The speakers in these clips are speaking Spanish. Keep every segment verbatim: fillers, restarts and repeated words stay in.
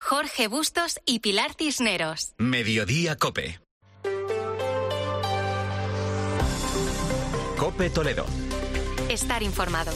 Jorge Bustos y Pilar Cisneros. Mediodía COPE. COPE Toledo. Estar informado.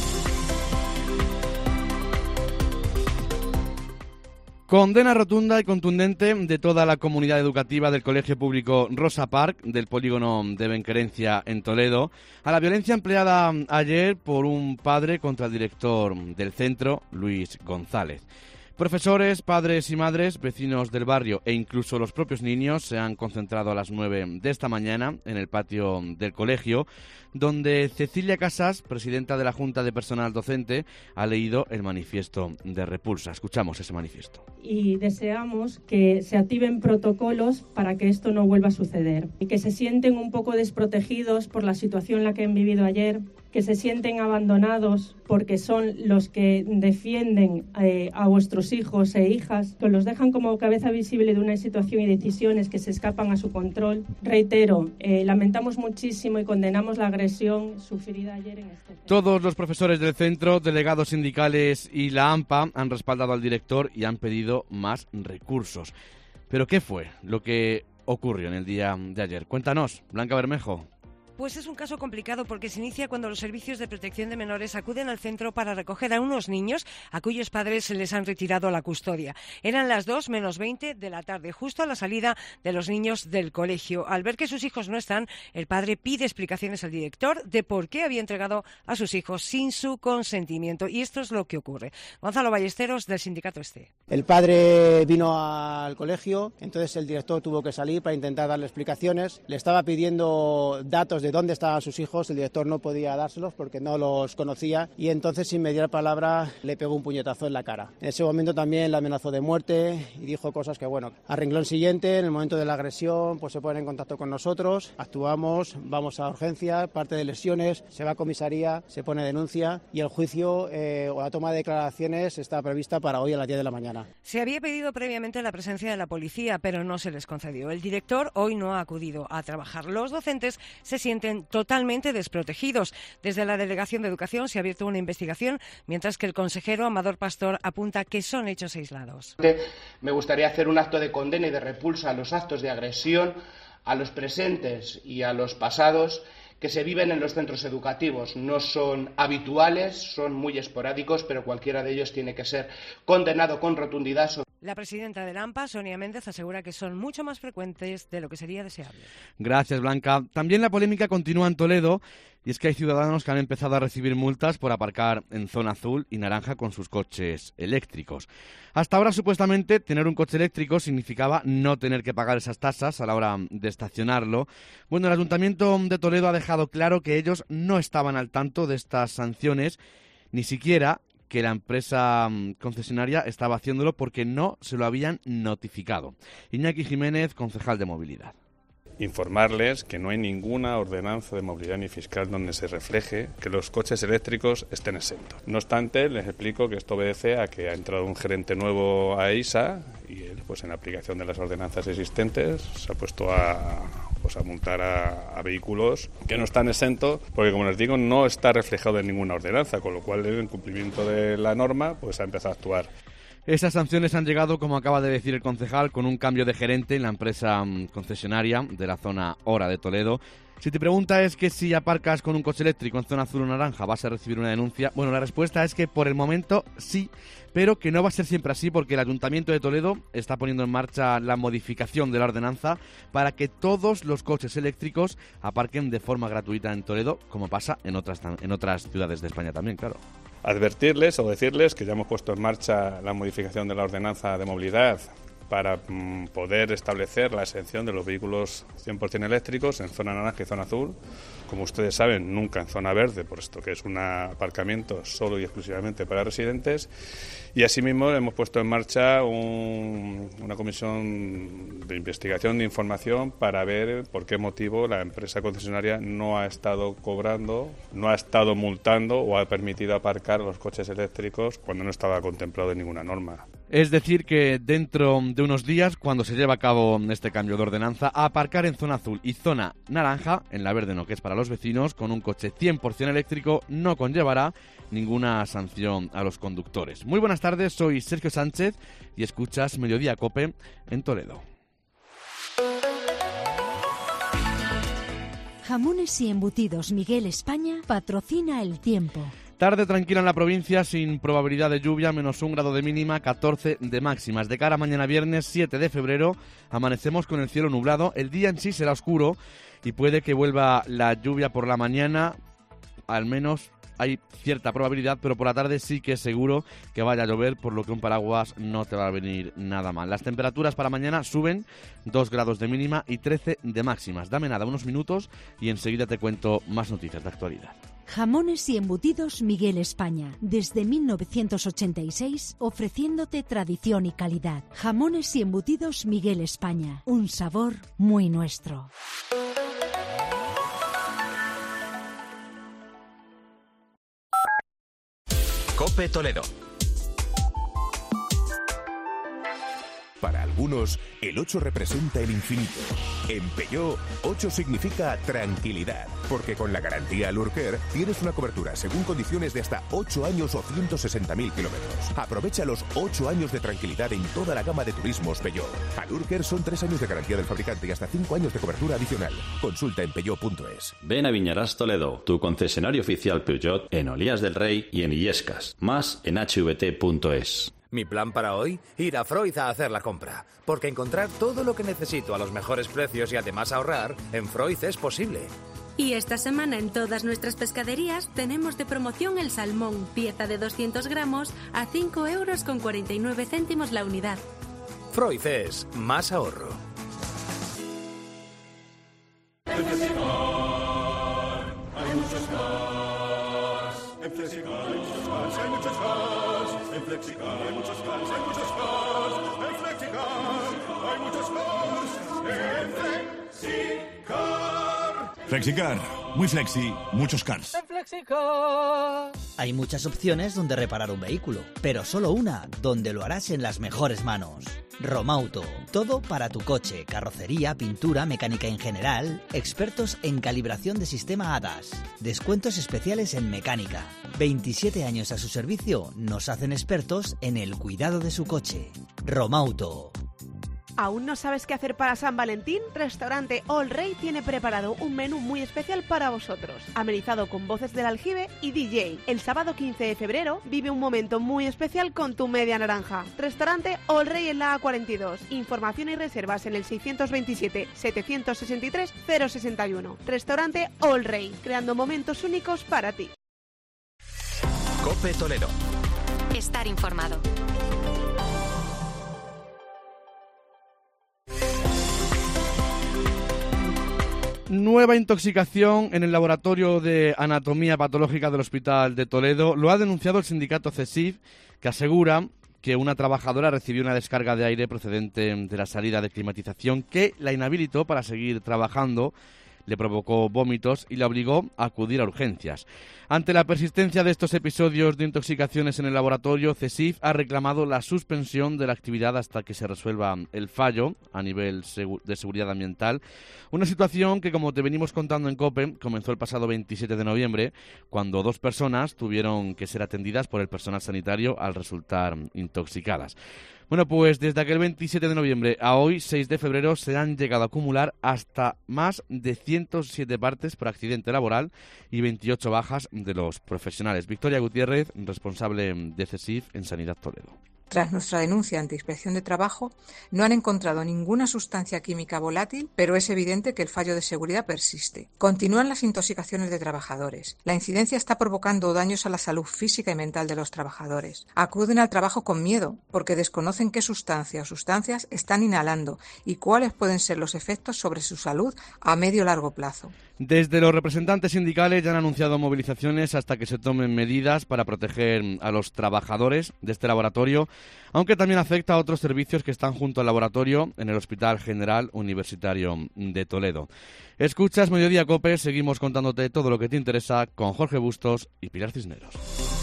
Condena rotunda y contundente de toda la comunidad educativa del Colegio Público Rosa Park del polígono de Benquerencia en Toledo a la violencia empleada ayer por un padre contra el director del centro, Luis González. Profesores, padres y madres, vecinos del barrio e incluso los propios niños se han concentrado a las nueve de esta mañana en el patio del colegio, donde Cecilia Casas, presidenta de la Junta de Personal Docente, ha leído el manifiesto de repulsa. Escuchamos ese manifiesto. Y deseamos que se activen protocolos para que esto no vuelva a suceder y que se sienten un poco desprotegidos por la situación en la que han vivido ayer, que se sienten abandonados porque son los que defienden eh, a vuestros hijos e hijas, que los dejan como cabeza visible de una situación y decisiones que se escapan a su control. Reitero, eh, lamentamos muchísimo y condenamos la agresión sufrida ayer en este centro. Todos los profesores del centro, delegados sindicales y la AMPA han respaldado al director y han pedido más recursos. ¿Pero qué fue lo que ocurrió en el día de ayer? Cuéntanos, Blanca Bermejo. Pues es un caso complicado porque se inicia cuando los servicios de protección de menores acuden al centro para recoger a unos niños a cuyos padres se les han retirado la custodia. Eran las dos menos veinte de la tarde, justo a la salida de los niños del colegio. Al ver que sus hijos no están, el padre pide explicaciones al director de por qué había entregado a sus hijos sin su consentimiento. Y esto es lo que ocurre. Gonzalo Ballesteros, del sindicato ESTE. El padre vino al colegio, entonces el director tuvo que salir para intentar darle explicaciones. Le estaba pidiendo datos de de dónde estaban sus hijos, el director no podía dárselos porque no los conocía y entonces sin mediar palabra le pegó un puñetazo en la cara. En ese momento también la amenazó de muerte y dijo cosas que, bueno, al renglón siguiente, en el momento de la agresión, pues se pone en contacto con nosotros, actuamos, vamos a urgencias, parte de lesiones, se va a comisaría, se pone denuncia y el juicio eh, o la toma de declaraciones está prevista para hoy a las diez de la mañana. Se había pedido previamente la presencia de la policía, pero no se les concedió. El director hoy no ha acudido a trabajar. Los docentes se sienten totalmente desprotegidos. Desde la Delegación de Educación se ha abierto una investigación, mientras que el consejero Amador Pastor apunta que son hechos aislados. Me gustaría hacer un acto de condena y de repulsa a los actos de agresión a los presentes y a los pasados que se viven en los centros educativos. No son habituales, son muy esporádicos, pero cualquiera de ellos tiene que ser condenado con rotundidad. La presidenta del AMPA, Sonia Méndez, asegura que son mucho más frecuentes de lo que sería deseable. Gracias, Blanca. También la polémica continúa en Toledo y es que hay ciudadanos que han empezado a recibir multas por aparcar en zona azul y naranja con sus coches eléctricos. Hasta ahora, supuestamente, tener un coche eléctrico significaba no tener que pagar esas tasas a la hora de estacionarlo. Bueno, el Ayuntamiento de Toledo ha dejado claro que ellos no estaban al tanto de estas sanciones, ni siquiera que la empresa concesionaria estaba haciéndolo porque no se lo habían notificado. Iñaki Jiménez, concejal de Movilidad. Informarles que no hay ninguna ordenanza de movilidad ni fiscal donde se refleje que los coches eléctricos estén exentos. No obstante, les explico que esto obedece a que ha entrado un gerente nuevo a E I S A y él, pues en aplicación de las ordenanzas existentes, se ha puesto a, pues, a multar a, a vehículos que no están exentos, porque como les digo, no está reflejado en ninguna ordenanza, con lo cual en cumplimiento de la norma, pues ha empezado a actuar. Esas sanciones han llegado, como acaba de decir el concejal, con un cambio de gerente en la empresa concesionaria de la zona Hora de Toledo. Si te preguntas es que si aparcas con un coche eléctrico en zona azul o naranja vas a recibir una denuncia, bueno, la respuesta es que por el momento sí, pero que no va a ser siempre así porque el Ayuntamiento de Toledo está poniendo en marcha la modificación de la ordenanza para que todos los coches eléctricos aparquen de forma gratuita en Toledo, como pasa en otras, en otras ciudades de España también, claro. Advertirles o decirles que ya hemos puesto en marcha la modificación de la ordenanza de movilidad para mm, poder establecer la exención de los vehículos cien por ciento eléctricos en zona naranja y zona azul. Como ustedes saben, nunca en zona verde, por esto que es un aparcamiento solo y exclusivamente para residentes. Y asimismo hemos puesto en marcha un, una comisión de investigación de información para ver por qué motivo la empresa concesionaria no ha estado cobrando, no ha estado multando o ha permitido aparcar los coches eléctricos cuando no estaba contemplado en ninguna norma. Es decir, que dentro de unos días, cuando se lleve a cabo este cambio de ordenanza, a aparcar en zona azul y zona naranja, en la verde no, que es para los vecinos, con un coche cien por ciento eléctrico, no conllevará ninguna sanción a los conductores. Muy buenas tardes, soy Sergio Sánchez y escuchas Mediodía Cope en Toledo. Jamones y embutidos Miguel España patrocina el tiempo. Tarde tranquila en la provincia, sin probabilidad de lluvia, menos un grado de mínima, catorce de máximas. De cara a mañana viernes siete de febrero, amanecemos con el cielo nublado. El día en sí será oscuro y puede que vuelva la lluvia por la mañana, al menos hay cierta probabilidad, pero por la tarde sí que es seguro que vaya a llover, por lo que un paraguas no te va a venir nada mal. Las temperaturas para mañana suben dos grados de mínima y trece de máximas. Dame nada, unos minutos y enseguida te cuento más noticias de actualidad. Jamones y embutidos Miguel España, desde mil novecientos ochenta y seis, ofreciéndote tradición y calidad. Jamones y embutidos Miguel España, un sabor muy nuestro. Cope Toledo. Para algunos, el ocho representa el infinito. En Peugeot, ocho significa tranquilidad, porque con la garantía Lurker tienes una cobertura según condiciones de hasta ocho años o ciento sesenta mil kilómetros. Aprovecha los ocho años de tranquilidad en toda la gama de turismos Peugeot. A Lurker son tres años de garantía del fabricante y hasta cinco años de cobertura adicional. Consulta en peugeot punto es. Ven a Viñarás Toledo, tu concesionario oficial Peugeot en Olías del Rey y en Illescas. Más en h v t punto es. Mi plan para hoy, ir a Freud a hacer la compra, porque encontrar todo lo que necesito a los mejores precios y además ahorrar, en Freud es posible. Y esta semana en todas nuestras pescaderías tenemos de promoción el salmón, pieza de doscientos gramos, a cinco euros con cuarenta y nueve céntimos la unidad. Freud es más ahorro. En Flexicar hay muchos más. En Flexicar hay muchos más, hay muchos más. En Flexicar hay muchos más, hay muchos más. En Flexicar hay muchos más. En Flexicar. Flexicar, muy flexi, muchos cars. En Flexicar hay muchas opciones donde reparar un vehículo, pero solo una donde lo harás en las mejores manos. Romauto, todo para tu coche, carrocería, pintura, mecánica en general, expertos en calibración de sistema A D A S, descuentos especiales en mecánica. veintisiete años a su servicio nos hacen expertos en el cuidado de su coche. Romauto. ¿Aún no sabes qué hacer para San Valentín? Restaurante All Rey tiene preparado un menú muy especial para vosotros, amenizado con voces del aljibe y D J. El sábado quince de febrero vive un momento muy especial con tu media naranja. Restaurante All Rey en la A cuarenta y dos. Información y reservas en el seiscientos veintisiete, setecientos sesenta y tres, cero sesenta y uno. Restaurante All Rey, creando momentos únicos para ti. Cope Toledo. Estar informado. Nueva intoxicación en el laboratorio de anatomía patológica del Hospital de Toledo. Lo ha denunciado el sindicato CESIF, que asegura que una trabajadora recibió una descarga de aire procedente de la salida de climatización que la inhabilitó para seguir trabajando, le provocó vómitos y la obligó a acudir a urgencias. Ante la persistencia de estos episodios de intoxicaciones en el laboratorio, CESIF ha reclamado la suspensión de la actividad hasta que se resuelva el fallo a nivel de seguridad ambiental. Una situación que, como te venimos contando en COPE, comenzó el pasado veintisiete de noviembre, cuando dos personas tuvieron que ser atendidas por el personal sanitario al resultar intoxicadas. Bueno, pues desde aquel veintisiete de noviembre a hoy, seis de febrero, se han llegado a acumular hasta más de ciento siete partes por accidente laboral y veintiocho bajas de los profesionales. Victoria Gutiérrez, responsable de CESIF en Sanidad Toledo. Tras nuestra denuncia ante Inspección de Trabajo, no han encontrado ninguna sustancia química volátil, pero es evidente que el fallo de seguridad persiste. Continúan las intoxicaciones de trabajadores. La incidencia está provocando daños a la salud física y mental de los trabajadores. Acuden al trabajo con miedo, porque desconocen qué sustancia o sustancias están inhalando y cuáles pueden ser los efectos sobre su salud a medio o largo plazo. Desde los representantes sindicales ya han anunciado movilizaciones hasta que se tomen medidas para proteger a los trabajadores de este laboratorio, aunque también afecta a otros servicios que están junto al laboratorio en el Hospital General Universitario de Toledo. Escuchas Mediodía Cope, seguimos contándote todo lo que te interesa con Jorge Bustos y Pilar Cisneros.